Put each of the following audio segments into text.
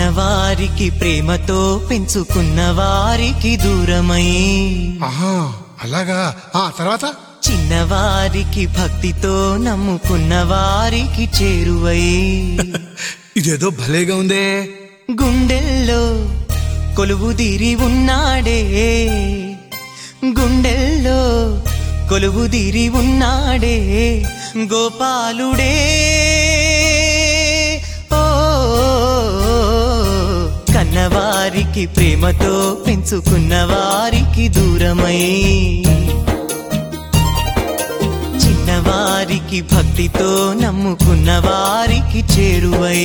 చిన్నవారికి ప్రేమతో పెంచుకున్న వారికి దూరమై ఆహా అలాగా తర్వాత చిన్నవారికి భక్తితో నమ్ముకున్న వారికి చేరువై ఇదేదో భలేగా ఉందే. గుండెల్లో కొలువుదీరి ఉన్నాడే, గుండెల్లో కొలువుదీరి ఉన్నాడే గోపాలుడే. ఓ కన్నవారికి ప్రేమతో పెంచుకున్న వారికి దూరమై చిన్నవారికి భక్తితో నమ్ముకున్న వారికి చేరువై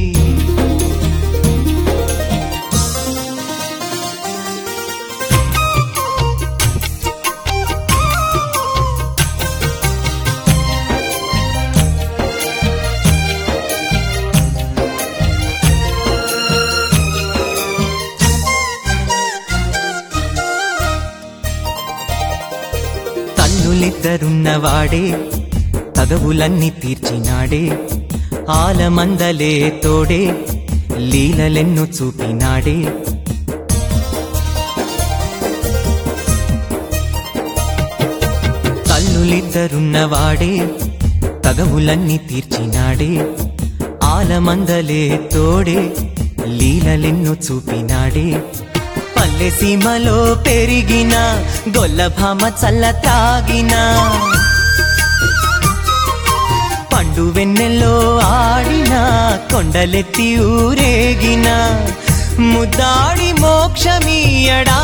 తల్లులిద్దరున్నవాడే తగవులన్నీ తీర్చినాడే, ఆలమందలే తోడే లీలలెన్ను చూపినాడే. తల్లులిద్దరున్నవాడే తగవులన్నీ తీర్చినాడే, ఆలమందలే తోడే లీలలెన్ను చూపినాడే. పల్లె సీమలో పెరిగిన గొల్లభామ చల్ల తాగిన పండు వెన్నెల్లో ఆడిన కొండలెత్తి ఊరేగిన ముద్దాడి మోక్షమీయడా.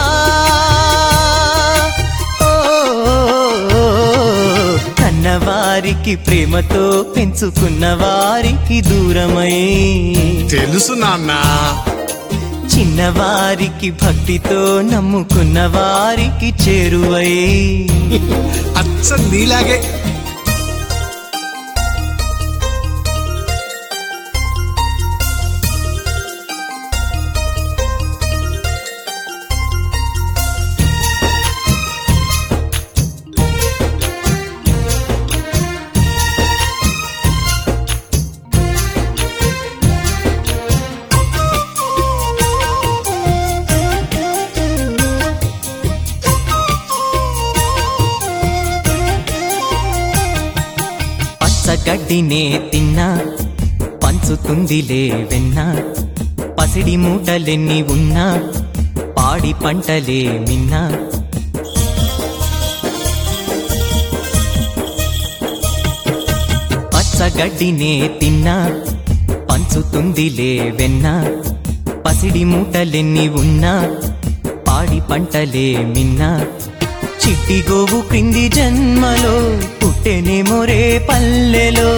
కన్నవారికి ప్రేమతో పెంచుకున్న వారికి దూరమై తెలుసు నాన్న. చిన్నవారికి భక్తితో నమ్ముకున్న వారికి చేరువై అచ్చ నీలాగే. గడ్డినే తిన్నా పంచుతుందిలే వెన్న, పసిడి మూటలెన్ని ఉన్నా పాడి పంటలే మిన్నా. పచ్చగడ్డినే తిన్నా పంచుతుందిలే వెన్న, పసిడి మూటలెన్ని ఉన్నా పాడి పంటలే మిన్నా. చిట్టి గోవు క్రింది జన్మలో పుట్టెనేమో రే పల్లెలో,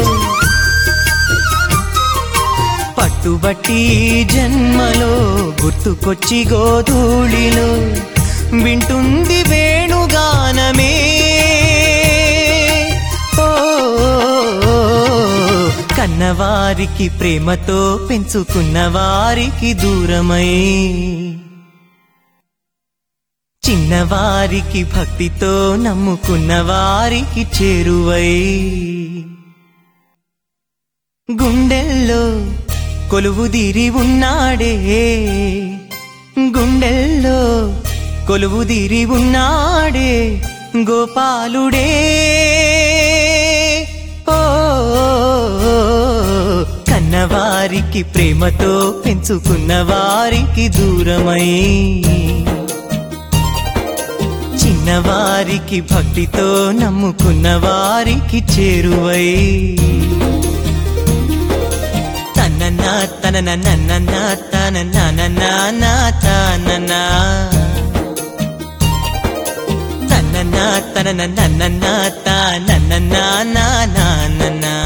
పట్టుబట్టి జన్మలో గుర్తుకొచ్చి గోధూళిలో వింటుంది వేణుగానమే. ఓ కన్నవారికి ప్రేమతో పెంచుకున్న వారికి దూరమై చిన్నవారికి భక్తితో నమ్ముకున్న వారికి చేరువై గుండెల్లో కొలువుదీరి ఉన్నాడే, గుండెల్లో కొలువుదీరి ఉన్నాడే గోపాలుడే. ఓ కన్నవారికి ప్రేమతో పెంచుకున్న వారికి దూరమై చిన్నవారికి భక్తితో నమ్ముకున్న వారికి చేరువై తననా తనన నన్న తననా తననా తననా తనన నన్న తననా.